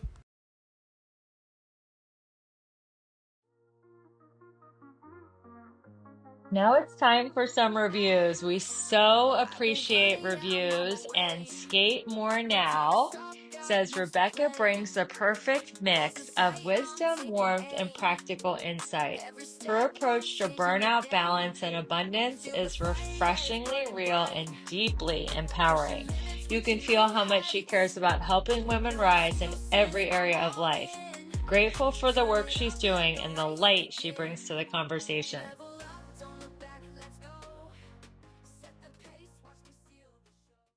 Now it's time for some reviews. We so appreciate reviews, and Skate More Now says, Rebecca brings the perfect mix of wisdom, warmth, and practical insight. Her approach to burnout, balance, and abundance is refreshingly real and deeply empowering. You can feel how much she cares about helping women rise in every area of life. Grateful for the work she's doing and the light she brings to the conversation.